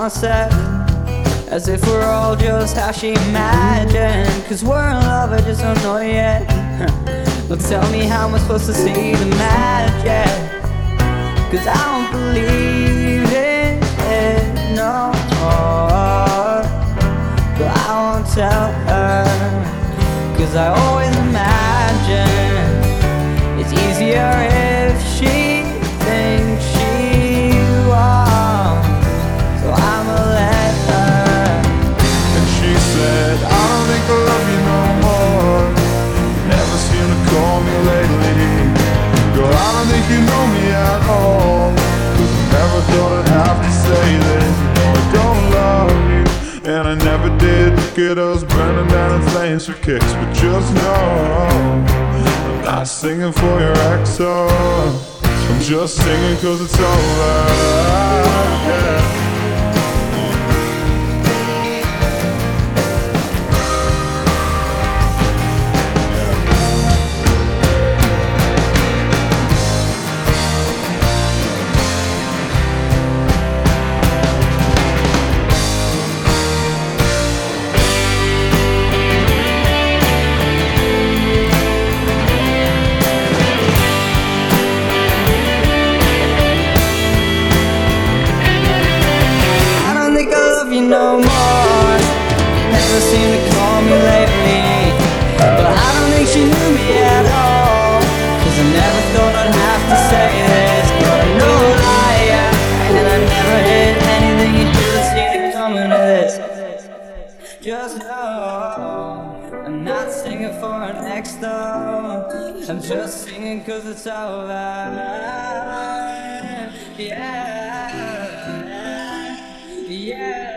myself, as if we're all just how she imagined. Cause we're in love, I just don't know yet. But tell me, how am I supposed to see the magic? Cause I don't believe in it no more. But I won't tell her, cause I always imagine it's easier if she thinks she won't. So I'ma let her. And she said, I don't think I love you no more. Never seem to call me lately. Girl, I don't think you know me at all. Cause I never thought I'd have to say this. No, I don't love you, and I never did. Get us burning down in flames for kicks. But just know I'm not singing for your ex, oh. I'm just singing cause it's over, yeah. No more. Never seem to call me lately. But I don't think she knew me at all. Cause I never thought I'd have to say this. But I know a liar, and I never did anything you didn't see to come into this. Just know I'm not singing for an ex though. I'm just singing cause it's over. Yeah, yeah.